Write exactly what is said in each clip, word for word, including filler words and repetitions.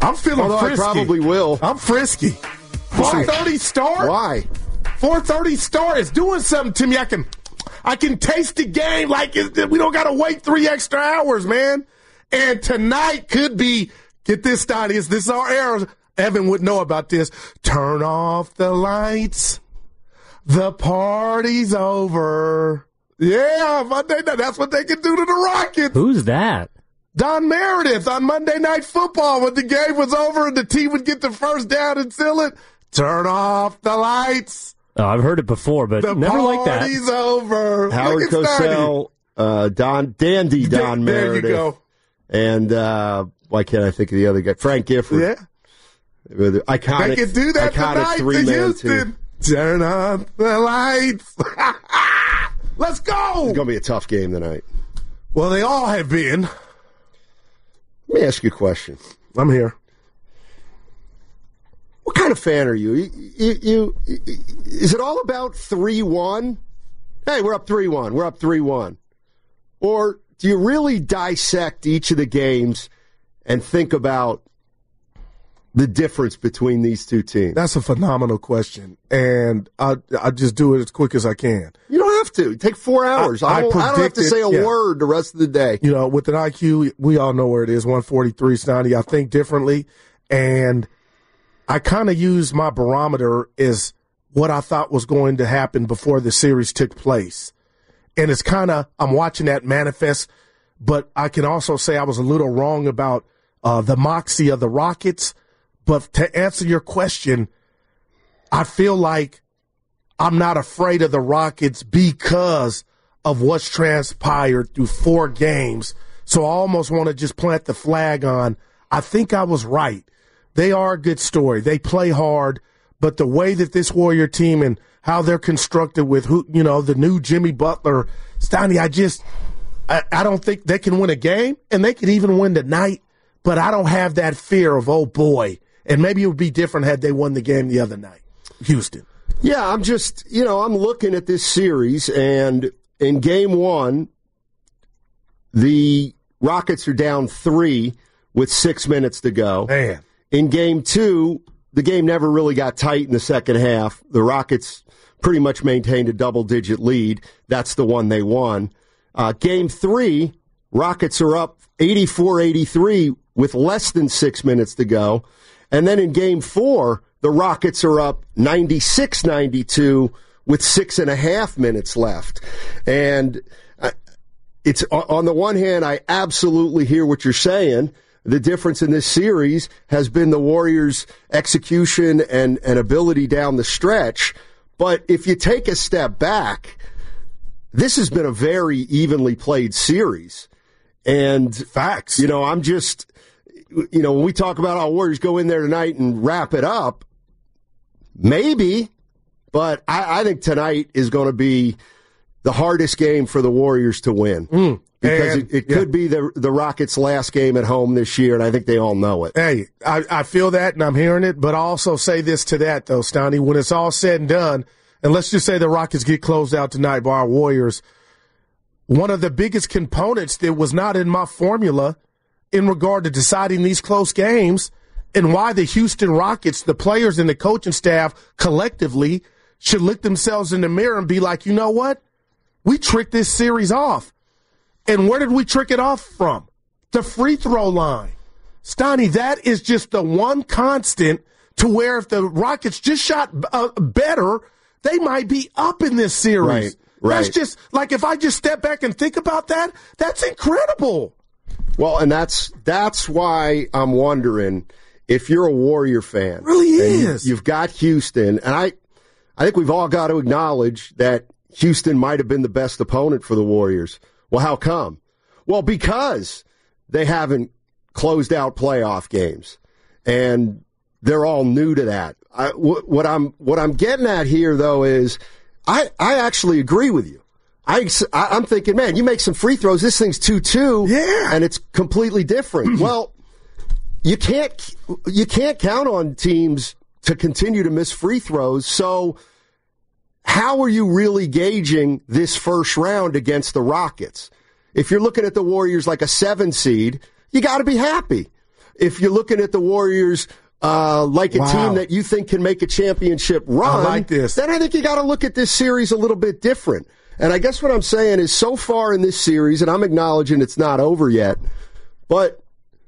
I'm feeling Although frisky. I probably will. I'm frisky. four thirty start? Why? four thirty start is doing something to me. I can I can taste the game like it, we don't got to wait three extra hours, man. And tonight could be, get this, Donnie, this is our era. Evan would know about this. Turn off the lights. The party's over. Yeah, Monday night. That's what they can do to the Rockets. Who's that? Don Meredith on Monday Night Football when the game was over and the team would get the first down and seal it. Turn off the lights. Oh, I've heard it before, but the never like that. The party's over. Howard Cosell, uh, Don, Dandy Don there Meredith. There you go. And uh, why can't I think of the other guy? Frank Gifford. Yeah. Iconic, they can do that iconic tonight to Houston. Team. Turn off the lights. Let's go. It's going to be a tough game tonight. Well, they all have been. Let me ask you a question. I'm here. What kind of fan are you? You, you, you is it all about three one? Hey, we're up three one. We're up three one. Or do you really dissect each of the games and think about the difference between these two teams? That's a phenomenal question, and I I just do it as quick as I can. You don't have to. Take four hours. I, I, don't, I don't have to say a yeah. word the rest of the day. You know, with an I Q, we all know where it is, one forty-three, Snotty. I think differently, and I kind of use my barometer as what I thought was going to happen before the series took place. And it's kind of, I'm watching that manifest, but I can also say I was a little wrong about uh, the moxie of the Rockets. But to answer your question, I feel like I'm not afraid of the Rockets because of what's transpired through four games. So I almost want to just plant the flag on, I think I was right. They are a good story. They play hard, but the way that this Warrior team and how they're constructed with who, you know, the new Jimmy Butler, Stoney, I just, I, I don't think they can win a game, and they could even win tonight, but I don't have that fear of, oh boy. And maybe it would be different had they won the game the other night. Houston. Yeah, I'm just, you know, I'm looking at this series, and in game one, the Rockets are down three with six minutes to go. Man. In game two, the game never really got tight in the second half. The Rockets pretty much maintained a double-digit lead. That's the one they won. Uh, game three, Rockets are up eighty-four eighty-three with less than six minutes to go. And then in game four, the Rockets are up ninety-six ninety-two with six and a half minutes left. And uh, it's on the one hand, I absolutely hear what you're saying. The difference in this series has been the Warriors' execution and, and ability down the stretch. But if you take a step back, this has been a very evenly played series. And facts, you know, I'm just, you know, when we talk about how Warriors go in there tonight and wrap it up, maybe, but I, I think tonight is going to be the hardest game for the Warriors to win. Mm. Because and, it, it yeah. could be the the Rockets' last game at home this year, and I think they all know it. Hey, I, I feel that, and I'm hearing it, but I also say this to that, though, Stoney. When it's all said and done, and let's just say the Rockets get closed out tonight by our Warriors, one of the biggest components that was not in my formula in regard to deciding these close games and why the Houston Rockets, the players and the coaching staff collectively should look themselves in the mirror and be like, you know what? We tricked this series off. And where did we trick it off from? The free throw line. Stoney, that is just the one constant to where if the Rockets just shot uh, better, they might be up in this series. Right, right. That's just, like, if I just step back and think about that, that's incredible. Well, and that's that's why I'm wondering if you're a Warrior fan. It really is. You, you've got Houston, and I, I think we've all got to acknowledge that Houston might have been the best opponent for the Warriors. Well, how come? Well, because they haven't closed out playoff games, and they're all new to that. I, wh- what I'm what I'm getting at here, though, is I, I actually agree with you. I, I, I'm thinking, man, you make some free throws, this thing's two two, yeah, and it's completely different. Well, you can't you can't count on teams to continue to miss free throws, so how are you really gauging this first round against the Rockets? If you're looking at the Warriors like a seven seed, you got to be happy. if you're looking at the Warriors uh, like a wow. team that you think can make a championship run, I like this. then I think you got to look at this series a little bit different. And I guess what I'm saying is so far in this series, and I'm acknowledging it's not over yet, but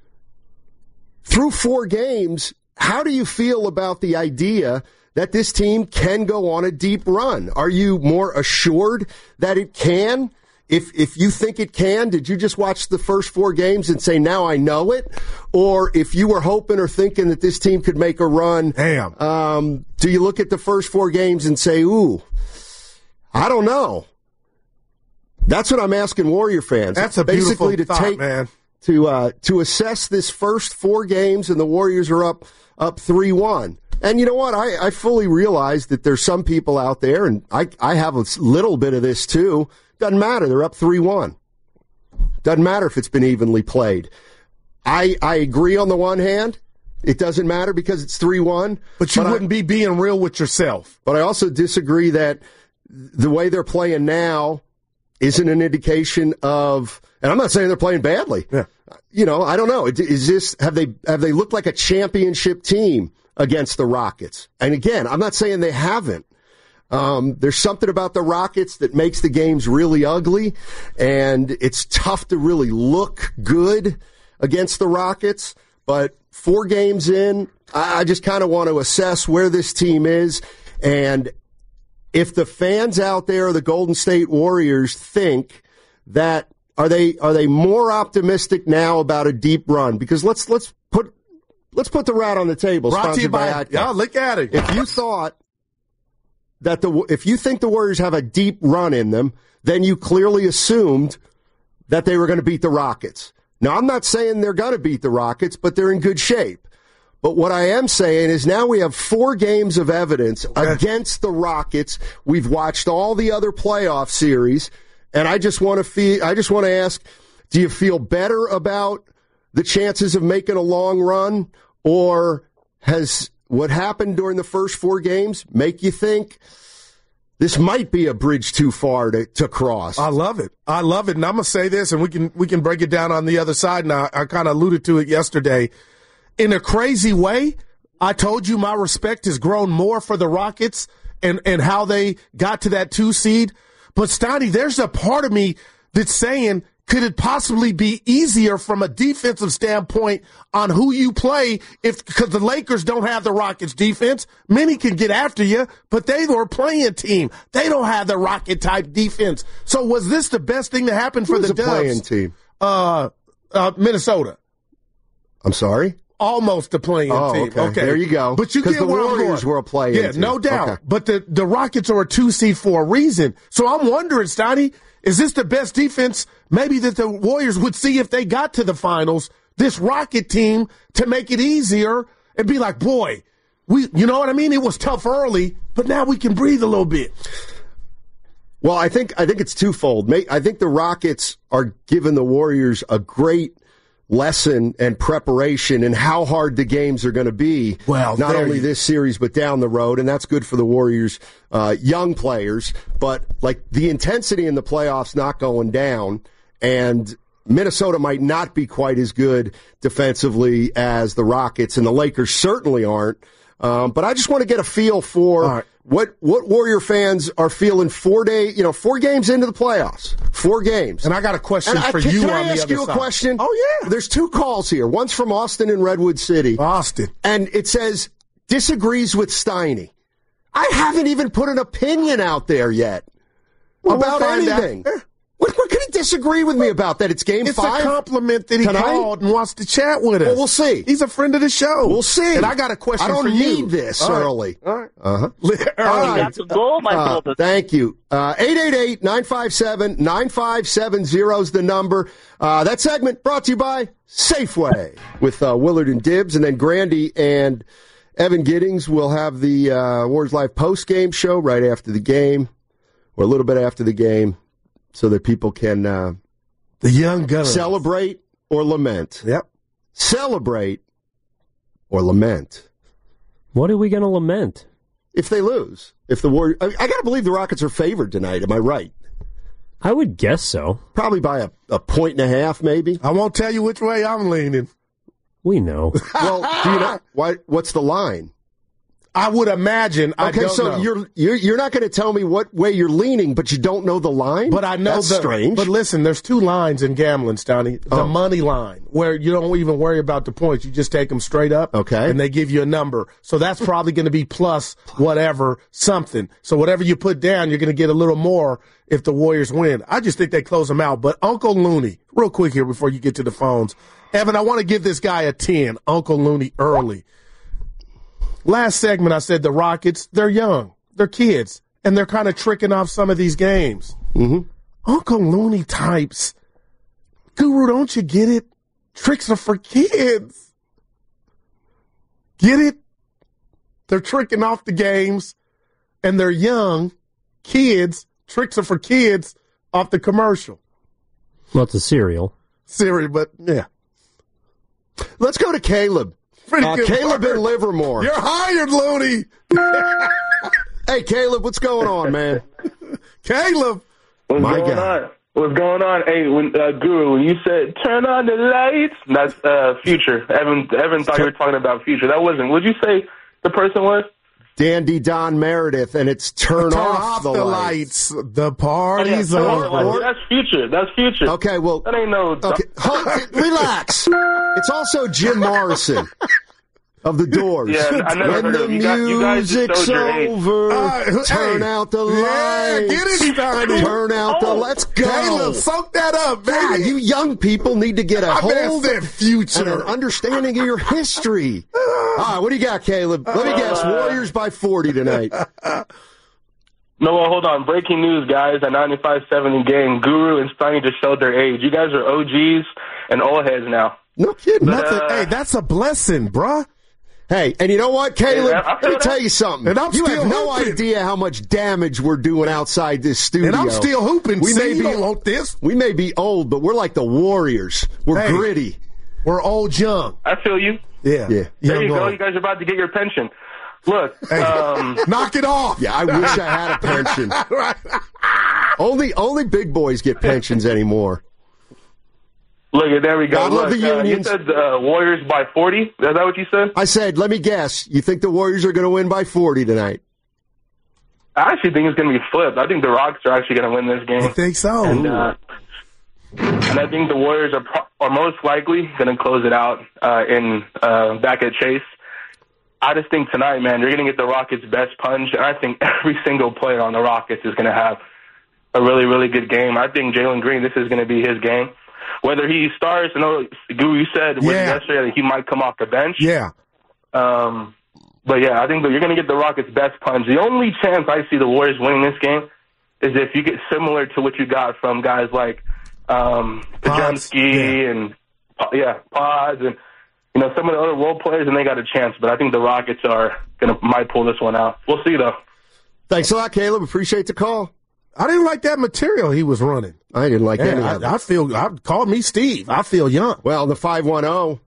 through four games, how do you feel about the idea that this team can go on a deep run? Are you more assured that it can? If if you think it can, did you just watch the first four games and say, now I know it? Or if you were hoping or thinking that this team could make a run, Damn. Um, do you look at the first four games and say, ooh, I don't know? That's what I'm asking Warrior fans. That's a basically beautiful to thought, take, man. To uh, to assess this first four games, and the Warriors are up up three one. And you know what? I, I fully realize that there's some people out there, and I, I have a little bit of this too. Doesn't matter. They're up three one. Doesn't matter if it's been evenly played. I I agree on the one hand. It doesn't matter because it's three one. But you but wouldn't I, be being real with yourself. But I also disagree that the way they're playing now isn't an indication of, and I'm not saying they're playing badly. Yeah. You know, I don't know. Is this, have they, have they looked like a championship team against the Rockets? And again, I'm not saying they haven't. Um, there's something about the Rockets that makes the games really ugly, and it's tough to really look good against the Rockets. But four games in, I just kind of want to assess where this team is. And if the fans out there, the Golden State Warriors, think that, are they are they more optimistic now about a deep run? Because let's let's put let's put the rat on the table. Brought to you Sponsored by by, Atco. yeah, look at it. If you thought that the if you think the Warriors have a deep run in them, then you clearly assumed that they were going to beat the Rockets. Now, I'm not saying they're going to beat the Rockets, but they're in good shape. But what I am saying is now we have four games of evidence against the Rockets. We've watched all the other playoff series, and I just want to feel, I just want to ask, do you feel better about the chances of making a long run, or has what happened during the first four games make you think this might be a bridge too far to, to cross? I love it. I love it. And I'm going to say this, and we can we can break it down on the other side. And I, I kind of alluded to it yesterday. In a crazy way, I told you my respect has grown more for the Rockets and, and how they got to that two seed. But, Steiny, there's a part of me that's saying, could it possibly be easier from a defensive standpoint on who you play if because the Lakers don't have the Rockets defense? Many can get after you, but they were a playing team. They don't have the Rocket-type defense. So was this the best thing to happen for Who's the a Dubs? playing team? Uh, uh, Minnesota. I'm sorry? Almost a playing Oh, team. okay. Okay. There you go. But you 'Cause get the where I'm Warriors going. were a playing Yeah, team. no doubt. Okay. But the, the Rockets are a two seed for a reason. So I'm wondering, Steiny, is this the best defense maybe that the Warriors would see if they got to the finals, this Rocket team, to make it easier and be like, boy, we, you know what I mean? It was tough early, but now we can breathe a little bit. Well, I think I think it's twofold. I think the Rockets are giving the Warriors a great lesson and preparation in how hard the games are going to be. Well, not there only you- this series but down the road, and that's good for the Warriors' uh, young players. But like the intensity in the playoffs not going down, and Minnesota might not be quite as good defensively as the Rockets, and the Lakers certainly aren't. Um, but I just want to get a feel for All right. what what Warrior fans are feeling four day, you know, four games into the playoffs, four games. And I got a question And I- for can, you can on I the ask other you a side. question? Oh, yeah. There's two calls here. One's from Austin and Redwood City. Austin. And it says, disagrees with Steiny. I haven't even put an opinion out there yet Well, about we'll find out. anything. Yeah. What, what could he disagree with me about? That it's game It's five? a compliment that he tonight? called and wants to chat with us. Well, we'll see. He's a friend of the show. We'll see. And I got a question I don't for you. need this All right. early. All right. Uh-huh. Early. All right. got the goal, my Uh, brother. thank you. Uh, eight eight eight, nine five seven, nine five seven zero is the number. Uh, that segment brought to you by Safeway with uh, Willard and Dibbs. And then Grandy and Evan Giddings will have the uh, Warriors Live post-game show right after the game, or a little bit after the game, so that people can uh, The young Gunners. celebrate or lament. Yep. Celebrate or lament. What are we going to lament? If they lose. If the Warriors, I, I got to believe the Rockets are favored tonight. Am I right? I would guess so. Probably by a, a point and a half, maybe. I won't tell you which way I'm leaning. We know. Well, do you know why? What's the line? I would imagine. I Okay, don't so know. you're you're you're not going to tell me what way you're leaning, but you don't know the line. But I know That's the, strange. But listen, there's two lines in gambling, Stoney. The Oh. money line, where you don't even worry about the points. You just take them straight up. Okay. And they give you a number. So that's probably going to be plus whatever, something. So whatever you put down, you're going to get a little more if the Warriors win. I just think they close them out. But Uncle Looney, real quick here before you get to the phones. Evan, I want to give this guy a ten, Uncle Looney, early. Last segment, I said the Rockets, they're young. They're kids. And they're kind of tricking off some of these games. Mm-hmm. Uncle Looney types. Guru, don't you get it? Tricks are for kids. Get it? They're tricking off the games. And they're young. Kids. Tricks are for kids off the commercial. Well, it's a cereal. Siri, but yeah. Let's go to Caleb. Pretty Uh, good Caleb word. in Livermore. You're hired, Looney. Hey, Caleb, what's going on, man? Caleb. What's My going God. on? What's going on? Hey, when uh, Guru, when you said turn on the lights, that's uh, Future. Evan, Evan thought you were talking about Future. That wasn't. Would you say the person was? Dandy Don Meredith, and it's turn, Turn off, the, lights. lights. The Oh, yeah, party's turn over. off the lights. That's Future. That's Future. Okay, well, That ain't no. okay, hold, relax. It's also Jim Morrison of the Doors. Yeah, I never when heard the of it. You guys- you guys just music's showed your age. over, Uh, turn hey. out the Yeah, lights. get it, Stoney. Turn out the. Oh. Let's go. Caleb, soak that up, baby. God, you young people need to get a My man hold said and Future. an understanding of your history. All right, what do you got, Caleb? Let me guess. Warriors by forty tonight. No, well, hold on. Breaking news, guys. At ninety-five seventy game, Guru and Stoney just showed their age. You guys are O Gs and old heads now. No kidding. Nothing. uh, hey, that's a blessing, bruh. Hey, and you know what, Caleb? Yeah, I Let feel me that. tell you something. And I'm you still have no hooping. idea how much damage we're doing outside this studio. And I'm still hooping. We See, may you be don't want this. we may be old, but we're like the Warriors. We're Hey. gritty. We're old young. I feel you. Yeah. Yeah. There Young you go. old. You guys are about to get your pension. Look, Hey, um, knock it off. Yeah, I wish I had a pension. Right. only only big boys get pensions anymore. look, there we go. God love Look, the uh, you unions. said uh, Warriors by forty. Is that what you said? I said, let me guess. You think the Warriors are going to win by forty tonight? I actually think it's going to be flipped. I think the Rockets are actually going to win this I game. think so. And, uh, and I think the Warriors are, pro- are most likely going to close it out uh, in uh, back at Chase. I just think tonight, man, you're going to get the Rockets' best punch, and I think every single player on the Rockets is going to have a really, really good game. I think Jalen Green, this is going to be his game. Whether he starts, I know Guru, you said was Yeah. yesterday that he might come off the bench. yeah. Um, but yeah, I think that you're going to get the Rockets' best punch. The only chance I see the Warriors winning this game is if you get similar to what you got from guys like um, Pods, Pajemski yeah. and yeah, Pods and you know some of the other role players, and they got a chance. But I think the Rockets are going to might pull this one out. We'll see though. Thanks a lot, Caleb. Appreciate the call. I didn't like that material he was running. I didn't like any Yeah, of it. I, I feel. I called me Steve. I feel young. Well, the five one zero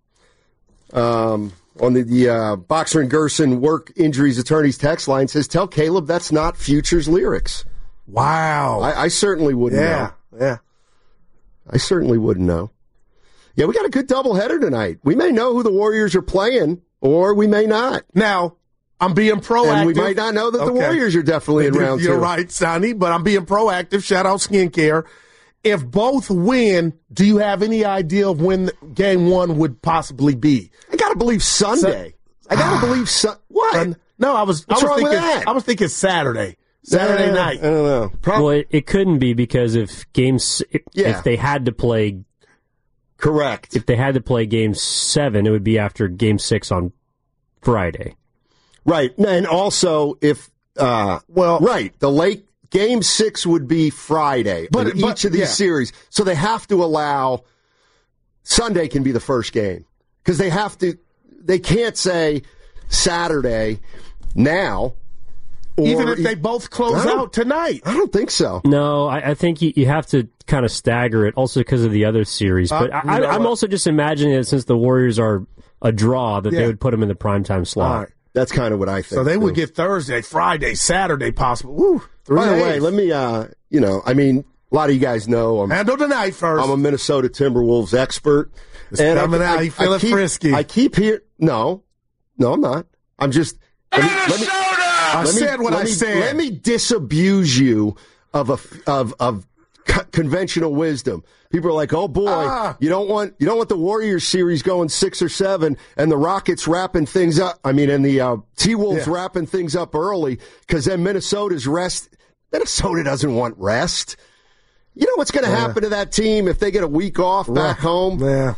um, on the, the uh, Boxer and Gerson work injuries attorneys text line says, tell Caleb that's not Future's lyrics. Wow. I, I certainly wouldn't yeah. know. Yeah. I certainly wouldn't know. Yeah, we got a good doubleheader tonight. We may know who the Warriors are playing, or we may not. Now, I'm being proactive. And we might not know that the Okay. Warriors are definitely in round two. You're right, Sonny, but I'm being proactive. Shout out Skincare. If both win, do you have any idea of when game one would possibly be? I got to believe Sunday. I got to believe Sun. What? Uh, no, I was. What's I was wrong with thinking. that? I was thinking Saturday. Saturday Uh, night. I don't know. Prob- Well, it, it couldn't be because if games, if, Yeah. if they had to play, Correct. if they had to play game seven, it would be after game six on Friday. Right. And also, if, uh, Well- right, the late game six would be Friday But- in but- each of these yeah. series. So they have to allow Sunday can be the first game because they have to, they can't say Saturday now. Or Even if they both close I don't- out tonight. I don't think so. No, I, I think you, you have to kind of stagger it also because of the other series. But Uh, I, you know I'm what? also just imagining that since the Warriors are a draw, that Yeah. they would put them in the primetime slot. All right. That's kind of what I think. So they would too. get Thursday, Friday, Saturday possible. Woo. Three By the way, days. let me, uh, you know, I mean, A lot of you guys know I'm, Handle tonight first. I'm a Minnesota Timberwolves expert. It's and coming I, out. I, you feeling keep, frisky. I keep hearing. No. No, I'm not. I'm just. Let me, let me, I let said me, what let I me, said. Let me disabuse you of a of of conventional wisdom. People are like, "Oh boy, ah. you don't want you don't want the Warriors series going six or seven, and the Rockets wrapping things up. I mean, and the uh, T-Wolves yeah. wrapping things up early because then Minnesota's rest. Minnesota doesn't want rest. You know what's going to yeah. happen to that team if they get a week off back right. home? Yeah,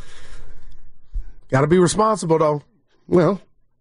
got to be responsible though. Well,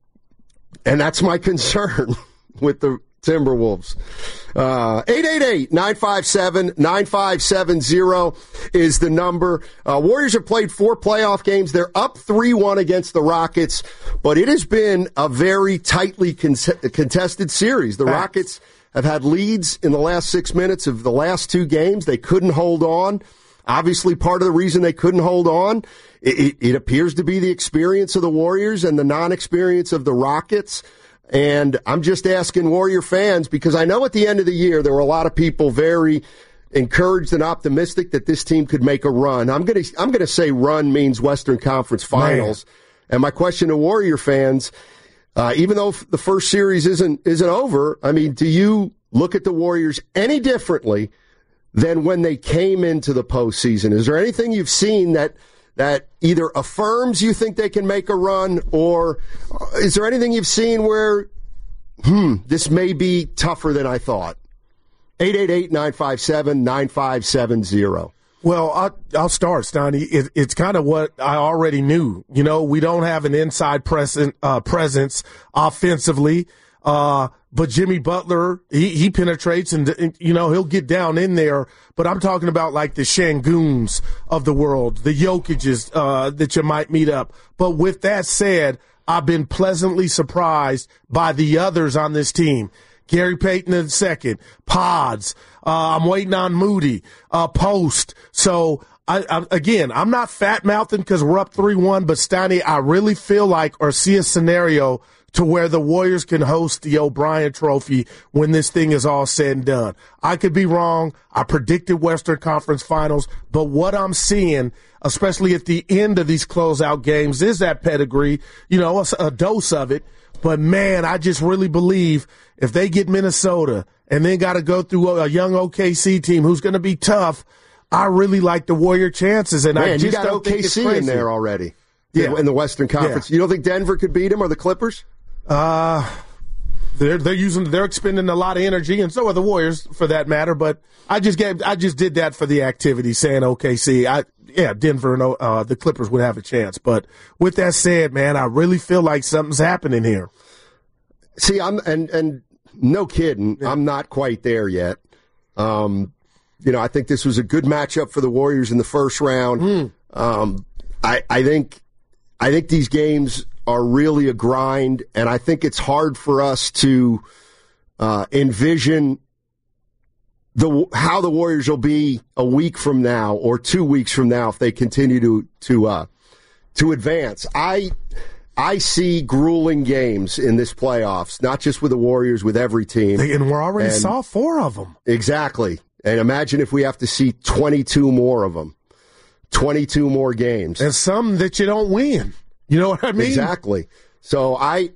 and that's my concern with the Timberwolves. Uh, eight eight eight, nine five seven, nine five seven zero is the number. Uh, Warriors have played four playoff games. They're up three one against the Rockets, but it has been a very tightly con- contested series. The Facts. Rockets have had leads in the last six minutes of the last two games. They couldn't hold on. Obviously, part of the reason they couldn't hold on, it, it, it appears to be the experience of the Warriors and the non-experience of the Rockets. And I'm just asking Warrior fans, because I know at the end of the year there were a lot of people very encouraged and optimistic that this team could make a run. I'm going to I'm going to say run means Western Conference Finals. Man. And my question to Warrior fans, uh, even though the first series isn't isn't over, I mean, do you look at the Warriors any differently than when they came into the postseason? Is there anything you've seen that that either affirms you think they can make a run, or is there anything you've seen where, hmm, this may be tougher than I thought? eight eight eight, nine five seven, nine five seven zero. Well, I'll, I'll start, Stoney. It, it's kind of what I already knew. You know, we don't have an inside present, uh, presence offensively. Uh, but Jimmy Butler, he, he penetrates and, and, you know, he'll get down in there. But I'm talking about like the Şengüns of the world, the Jokic's, uh, that you might meet up. But with that said, I've been pleasantly surprised by the others on this team. Gary Payton the second, Pods. Uh, I'm waiting on Moody, uh, Post. So, I, I, again, I'm not fat-mouthing because we're up three one, but Stoney, I really feel like or see a scenario to where the Warriors can host the O'Brien Trophy when this thing is all said and done. I could be wrong. I predicted Western Conference Finals, but what I'm seeing, especially at the end of these closeout games, is that pedigree, you know, a, a dose of it. But, man, I just really believe if they get Minnesota and then got to go through a, a young O K C team who's going to be tough, I really like the Warrior chances. And man, I just you got don't O K C think it's crazy. In there already. Yeah. In the Western Conference. Yeah. You don't think Denver could beat them or the Clippers? Uh, they're they're using they're expending a lot of energy, and so are the Warriors for that matter. But I just gave I just did that for the activity, saying O K C. I yeah, Denver and uh, the Clippers would have a chance. But with that said, man, I really feel like something's happening here. See, I'm and and no kidding, yeah. I'm not quite there yet. Um, you know, I think this was a good matchup for the Warriors in the first round. Mm. Um, I I think I think these games are really a grind, and I think it's hard for us to uh, envision the how the Warriors will be a week from now or two weeks from now if they continue to to uh, to advance. I I see grueling games in this playoffs, not just with the Warriors, with every team. And we're already and, saw four of them. Exactly. And imagine if we have to see twenty-two more of them, twenty-two more games, and some that you don't win. You know what I mean? Exactly. So I,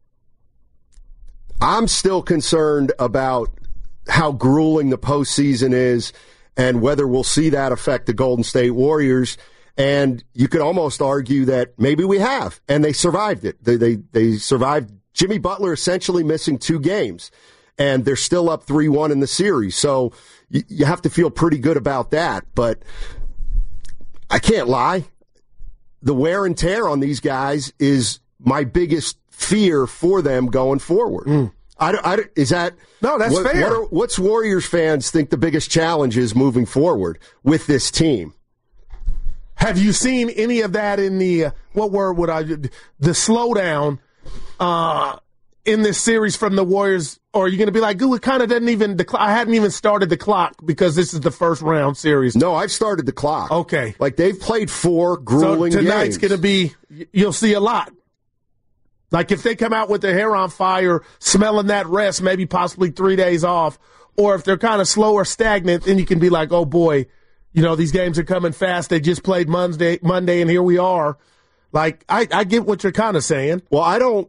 I'm still concerned about how grueling the postseason is and whether we'll see that affect the Golden State Warriors. And you could almost argue that maybe we have, and they survived it. They they, they survived Jimmy Butler essentially missing two games, and they're still up three one in the series. So you, you have to feel pretty good about that. But I can't lie. The wear and tear on these guys is my biggest fear for them going forward. Mm. I, I, is that no? That's what, fair. What are, what's Warriors fans think the biggest challenge is moving forward with this team? Have you seen any of that in the uh, what word would I the slowdown uh, in this series from the Warriors? Or are you going to be like, ooh, it kind of doesn't even, the cl- I hadn't even started the clock because this is the first round series. No, I've started the clock. Okay. Like they've played four grueling so tonight's games. going to be, you'll see a lot. Like if they come out with their hair on fire, smelling that rest, maybe possibly three days off, or if they're kind of slow or stagnant, then you can be like, oh boy, you know, these games are coming fast. They just played Monday, Monday, and here we are. Like, I, I get what you're kind of saying. Well, I don't.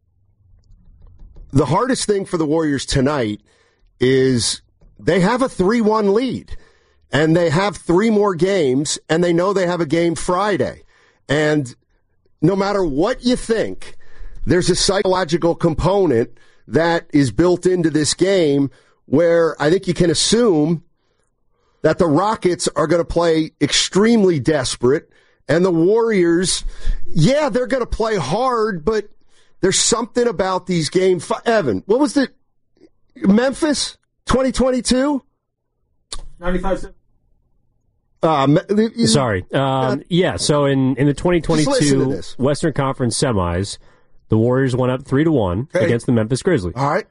The hardest thing for the Warriors tonight is they have a three one lead, and they have three more games, and they know they have a game Friday. And no matter what you think, there's a psychological component that is built into this game where I think you can assume that the Rockets are going to play extremely desperate, and the Warriors, yeah, they're going to play hard, but there's something about these games. Evan, what was the Memphis twenty twenty-two? ninety-five Uh, Sorry. Um, yeah, so in, in the twenty twenty-two Western Conference semis, the Warriors went up three to one okay. against the Memphis Grizzlies. All right.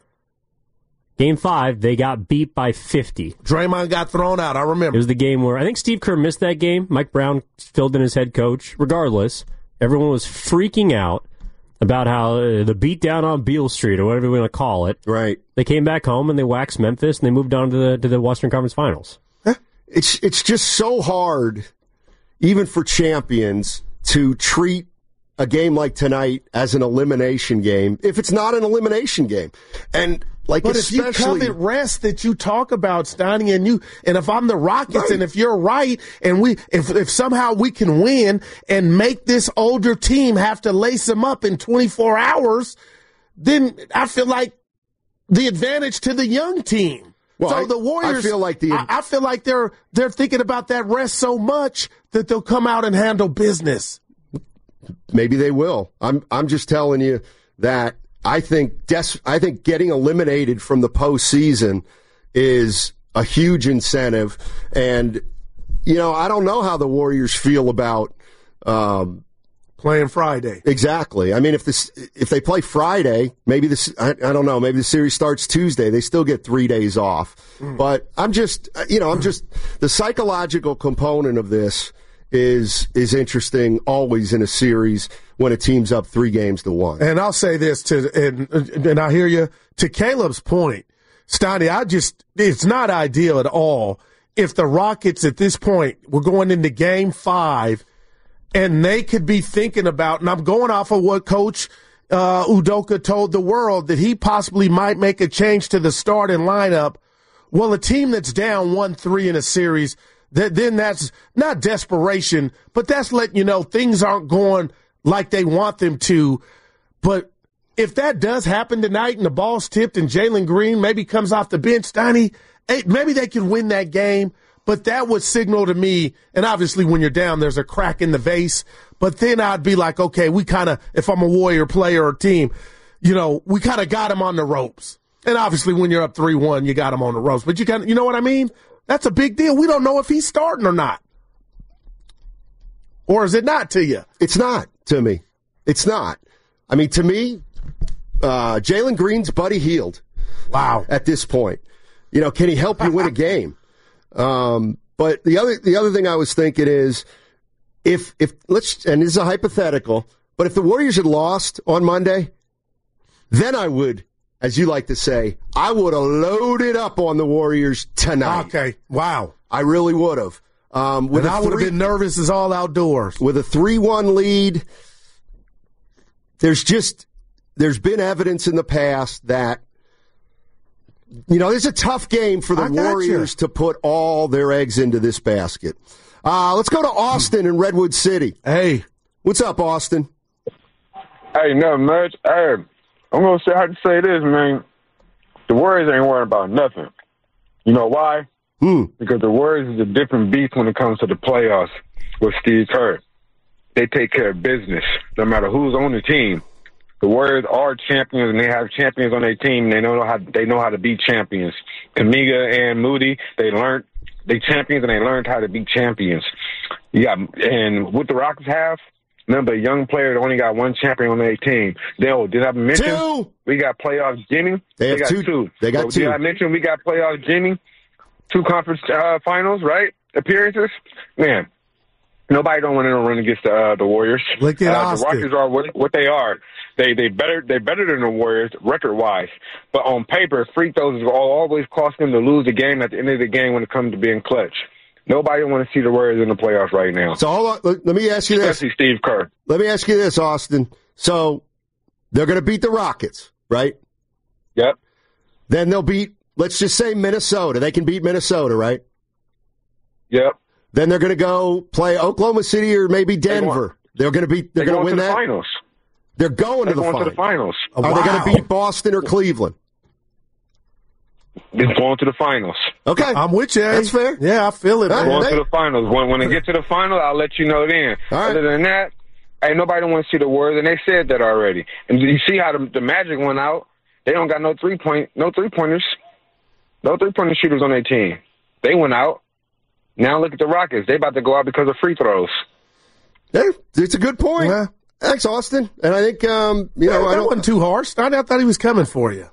Game five, they got beat by fifty. Draymond got thrown out, I remember. It was the game where I think Steve Kerr missed that game. Mike Brown filled in as head coach. Regardless, everyone was freaking out about how uh, the beatdown on Beale Street, or whatever we want to call it. Right. They came back home and they waxed Memphis, and they moved on to the to the Western Conference Finals. It's it's just so hard, even for champions, to treat a game like tonight as an elimination game if it's not an elimination game. And like, but especially, if you covet rest that you talk about, Steiny, and you, and if I'm the Rockets, right. and if you're right, and we, if if somehow we can win and make this older team have to lace them up in twenty-four hours, then I feel like the advantage to the young team. Well, so I, the Warriors, I feel like the, I, I feel like they're they're thinking about that rest so much that they'll come out and handle business. Maybe they will. I'm I'm just telling you that I think des- I think getting eliminated from the postseason is a huge incentive, and you know I don't know how the Warriors feel about um, playing Friday. Exactly. I mean, if this if they play Friday, maybe this I, I don't know. Maybe the series starts Tuesday. They still get three days off. Mm. But I'm just you know I'm just the psychological component of this is is interesting always in a series when a team's up three games to one. And I'll say this to and and I hear you to Caleb's point, Steiny. I just it's not ideal at all if the Rockets at this point were going into Game Five. And they could be thinking about, and I'm going off of what Coach uh, Udoka told the world, that he possibly might make a change to the starting lineup. Well, a team that's down one three in a series, that then that's not desperation, but that's letting you know things aren't going like they want them to. But if that does happen tonight and the ball's tipped and Jalen Green maybe comes off the bench, Steiny, maybe they can win that game. But that would signal to me, and obviously when you're down, there's a crack in the vase. But then I'd be like, okay, we kind of, if I'm a Warrior player or team, you know, we kind of got him on the ropes. And obviously when you're up three one, you got him on the ropes. But you kind of, you know what I mean? That's a big deal. We don't know if he's starting or not. Or is it not to you? It's not to me. It's not. I mean, to me, uh, Jalen Green's Buddy Hield. Wow. At this point. You know, can he help you win a game? Um, but the other the other thing I was thinking is if if let's and this is a hypothetical, but if the Warriors had lost on Monday, then I would, as you like to say, I would have loaded up on the Warriors tonight. Okay, wow, I really would have. Um, with and I would have been nervous as all outdoors with a three one lead. There's just there's been evidence in the past that. You know, it's a tough game for the Warriors you. to put all their eggs into this basket. Uh, let's go to Austin in Redwood City. Hey. What's up, Austin? Hey, nothing much. Hey, I'm going to say, I have to say this, man. The Warriors ain't worried about nothing. You know why? Hmm. Because the Warriors is a different beast when it comes to the playoffs with Steve Kerr. They take care of business, no matter who's on the team. The Warriors are champions, and they have champions on their team. And they know how they know how to be champions. Kuminga and Moody, they learned they champions, and they learned how to be champions. Yeah, and what the Rockets have, remember, a young player that only got one champion on their team. They, oh, did I mention two? We got playoff Jimmy? They, have they got two. two. They got so two. Did I mention we got playoff Jimmy? Two conference uh, finals, right? Appearances, man. Nobody don't want to run against the uh, the Warriors. Look at uh, the Rockets are what, what they are. They they better they better than the Warriors record wise, but on paper, free throws will always cost them to lose the game at the end of the game when it comes to being clutch. Nobody want to see the Warriors in the playoffs right now. So hold on, let me ask you this. Especially Steve Kerr. Let me ask you this, Austin. So they're going to beat the Rockets, right? Yep. Then they'll beat, let's just say Minnesota. They can beat Minnesota, right? Yep. Then they're going to go play Oklahoma City or maybe Denver. They're going to be. They're, they're going to win to that. The finals. They're going, they're to, the going to the finals. Are wow. they going to beat Boston or Cleveland? They're going to the finals. Okay, I'm with you. That's fair. Yeah, I feel it. They're going to the finals. When when they get to the final, I'll let you know then. Right. Other than that, ain't nobody want to see the Warriors, and they said that already. And you see how the, the Magic went out? They don't got no three point, no three pointers, no three pointer shooters on their team. They went out. Now look at the Rockets. They about to go out because of free throws. Yeah, it's a good point. Yeah. Thanks, Austin. And I think um, you know, yeah, I that wasn't too harsh. I thought he was coming for you.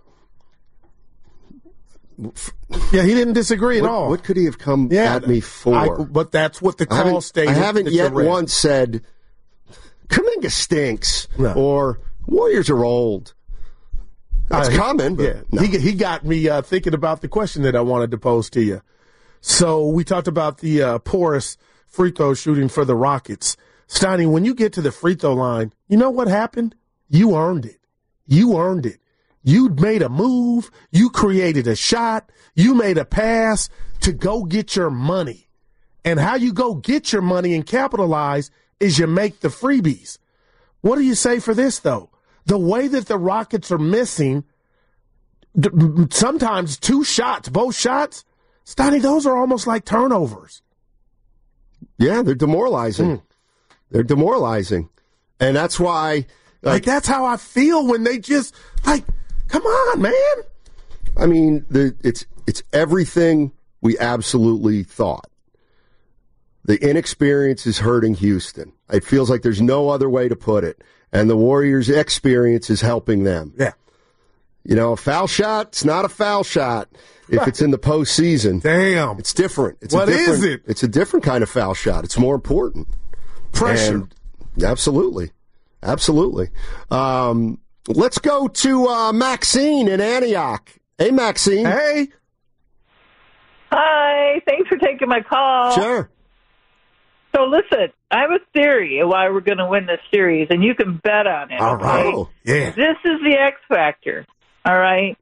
Yeah, he didn't disagree at what, all. What could he have come yeah, at me for? I, but that's what the call stated. I haven't yet once said, Kuminga stinks, no. or Warriors are old. That's uh, coming. But yeah, no. he, he got me uh, thinking about the question that I wanted to pose to you. So we talked about the uh, porous free throw shooting for the Rockets. Steiny, when you get to the free throw line, you know what happened? You earned it. You earned it. You made a move. You created a shot. You made a pass to go get your money. And how you go get your money and capitalize is you make the freebies. What do you say for this, though? The way that the Rockets are missing sometimes two shots, both shots, Steiny, those are almost like turnovers. Yeah, they're demoralizing. Mm. They're demoralizing. And that's why... Like, like, that's how I feel when they just, like, come on, man. I mean, the, it's it's everything we absolutely thought. The inexperience is hurting Houston. It feels like there's no other way to put it. And the Warriors' experience is helping them. Yeah. You know, a foul shot, it's not a foul shot if it's in the postseason. Damn. It's different. It's what a different, is it? It's a different kind of foul shot. It's more important. Pressure. And absolutely. Absolutely. Um, let's go to uh, Maxine in Antioch. Hey, Maxine. Hey. Hi. Thanks for taking my call. Sure. So, listen, I have a theory of why we're going to win this series, and you can bet on it. All right. Okay? Yeah. This is the X factor, all right?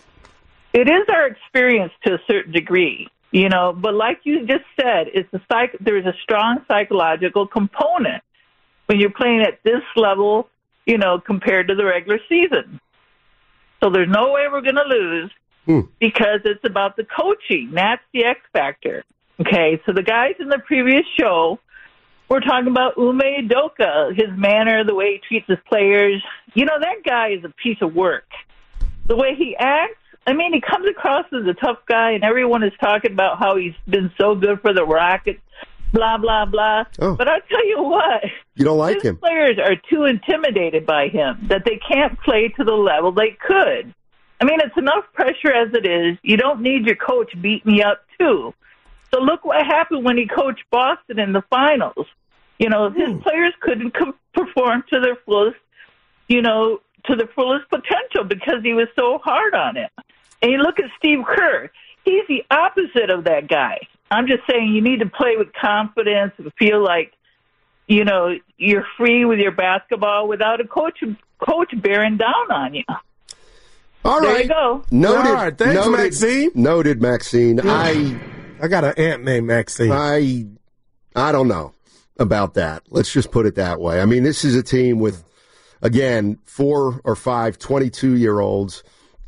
It is our experience to a certain degree, you know, but like you just said, it's a psych- there's a strong psychological component when you're playing at this level, you know, compared to the regular season. So there's no way we're going to lose hmm. because it's about the coaching. That's the X factor. Okay, so the guys in the previous show were talking about Ime Udoka, his manner, the way he treats his players. You know, that guy is a piece of work. The way he acts, I mean, he comes across as a tough guy, and everyone is talking about how he's been so good for the Rockets, blah, blah, blah. Oh. But I'll tell you what. You don't like his him. Players are too intimidated by him that they can't play to the level they could. I mean, it's enough pressure as it is. You don't need your coach beating you up, too. So look what happened when he coached Boston in the finals. You know, his hmm. players couldn't com- perform to their fullest, you know, to the fullest potential because he was so hard on it. And you look at Steve Kerr. He's the opposite of that guy. I'm just saying you need to play with confidence and feel like, you know, you're free with your basketball without a coach coach bearing down on you. All there right. you go. Noted. All right. Thanks, noted, Maxine. Noted, Maxine. Yeah. I... I got an aunt named Maxine. I I don't know about that. Let's just put it that way. I mean, this is a team with, again, four or five twenty-two-year-olds,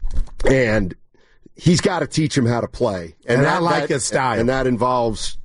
and he's got to teach them how to play. And, and that, I like that, his style. And that involves,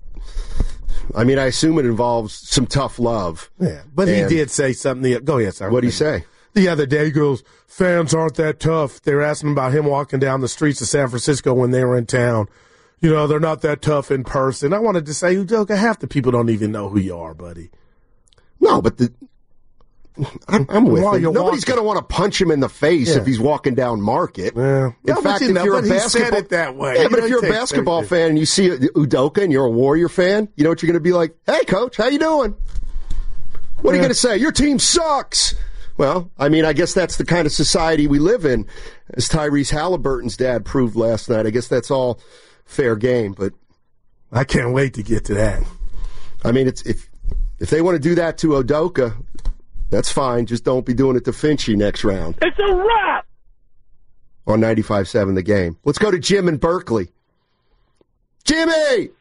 I mean, I assume it involves some tough love. Yeah, but and he did say something. The, go ahead, sir. What did he say? The other day, he goes, fans aren't that tough. They were asking about him walking down the streets of San Francisco when they were in town. You know, they're not that tough in person. I wanted to say, Udoka, half the people don't even know who you are, buddy. No, but the I'm, I'm with him. Nobody's going to want to punch him in the face yeah. if he's walking down Market. Yeah. In yeah, fact, if know, you're a basketball, it that way. Yeah, but if you're a basketball pictures. fan and you see Udoka and you're a Warrior fan, you know what you're going to be like? Hey, coach, how you doing? What yeah. are you going to say? Your team sucks. Well, I mean, I guess that's the kind of society we live in, as Tyrese Halliburton's dad proved last night. I guess that's all fair game, but I can't wait to get to that. I mean, it's if if they want to do that to Udoka, that's fine. Just don't be doing it to Finchie next round. It's a wrap! On ninety-five seven The Game. Let's go to Jim in Berkeley. Jimmy!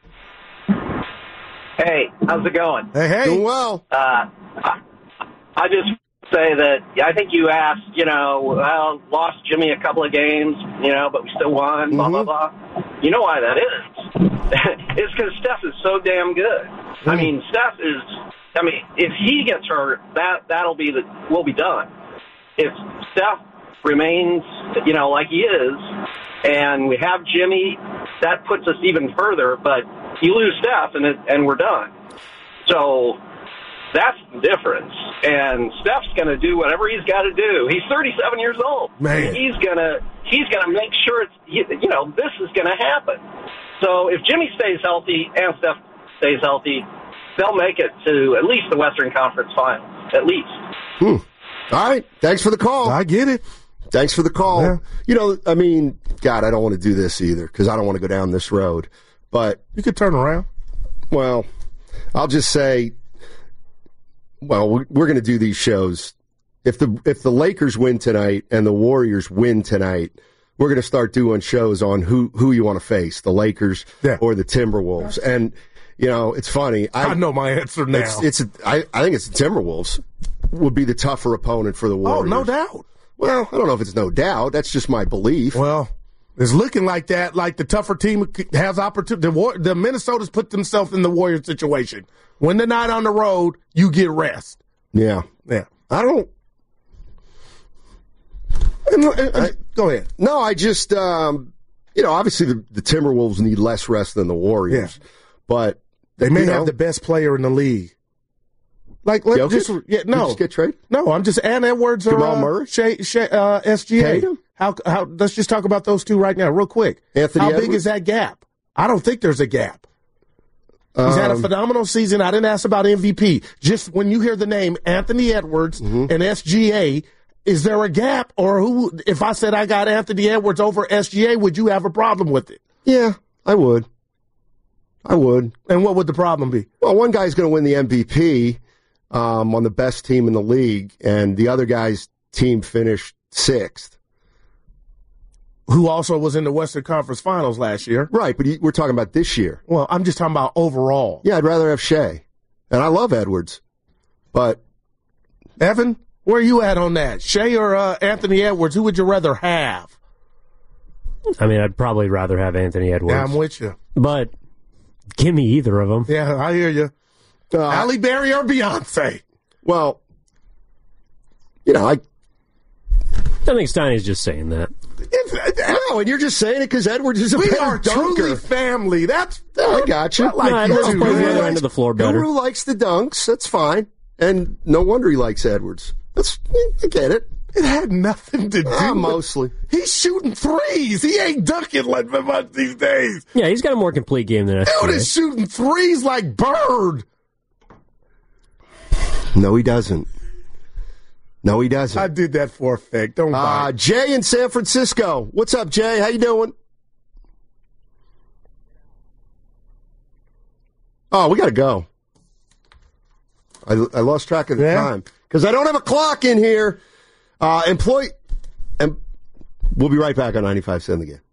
Hey, how's it going? Hey, hey. Doing well. Uh, I, I just say that I think you asked, you know, well, lost Jimmy a couple of games, you know, but we still won, blah, mm-hmm. blah, blah. You know why that is? It's because Steph is so damn good. Mm-hmm. I mean, Steph is, I mean, if he gets hurt, that, that'll be the, we'll be done. If Steph remains, you know, like he is, and we have Jimmy, that puts us even further, but you lose Steph and it, and we're done. So that's the difference. And Steph's going to do whatever he's got to do. He's thirty-seven years old. Man. He's going to he's going to make sure it's, you know, this is going to happen. So if Jimmy stays healthy and Steph stays healthy, they'll make it to at least the Western Conference Finals, at least. Hmm. All right. Thanks for the call. I get it. Thanks for the call. Yeah. You know, I mean, God, I don't want to do this either because I don't want to go down this road. But you could turn around. Well, I'll just say, well, we're going to do these shows. If the if the Lakers win tonight and the Warriors win tonight, we're going to start doing shows on who, who you want to face, the Lakers yeah. or the Timberwolves. And, you know, it's funny. I, I know my answer now. It's, it's a, I, I think it's the Timberwolves would be the tougher opponent for the Warriors. Oh, no doubt. Well, I don't know if it's no doubt. That's just my belief. Well, it's looking like that, like the tougher team has opportunity. The, War- the Minnesota's put themselves in the Warriors situation. When they're not on the road, you get rest. Yeah. Yeah. I don't. I, go ahead. No, I just, um, you know, obviously the, the Timberwolves need less rest than the Warriors, yeah. but they may know, have the best player in the league. Like, let's Jokic? just, yeah, no, just get traded. No, I'm just Ann Edwards or Jamal uh, Murray, Shea, Shea, uh, S G A. Tatum? How, how? Let's just talk about those two right now, real quick. Anthony how Edwards? big is that gap? I don't think there's a gap. He's um, had a phenomenal season. I didn't ask about M V P. Just when you hear the name Anthony Edwards mm-hmm. and S G A, is there a gap? Or who? If I said I got Anthony Edwards over S G A, would you have a problem with it? Yeah, I would. I would. And what would the problem be? Well, one guy's going to win the M V P um, on the best team in the league, and the other guy's team finished sixth. Who also was in the Western Conference Finals last year. Right, but we're talking about this year. Well, I'm just talking about overall. Yeah, I'd rather have Shea. And I love Edwards. But, Evan, where are you at on that? Shea or uh, Anthony Edwards? Who would you rather have? I mean, I'd probably rather have Anthony Edwards. Yeah, I'm with you. But give me either of them. Yeah, I hear you. Uh, Halle Berry or Beyonce? Well, you know, I... I think Steiny's just saying that. No, and you're just saying it because Edwards is a we better are dunker. Truly family. That's I got you. I like no, Edwards plays the other end of the floor better. Guru likes the dunks. That's fine, and no wonder he likes Edwards. That's I get it. It had nothing to do. Uh, with mostly, he's shooting threes. He ain't dunking like much these days. Yeah, he's got a more complete game than us. Dude is shooting threes like Bird. No, he doesn't. No, he doesn't. I did that for effect. Don't buy uh, Jay in San Francisco. What's up, Jay? How you doing? Oh, we got to go. I, I lost track of the yeah. time because I don't have a clock in here. Uh, employee, and we'll be right back on ninety-five seven The Game.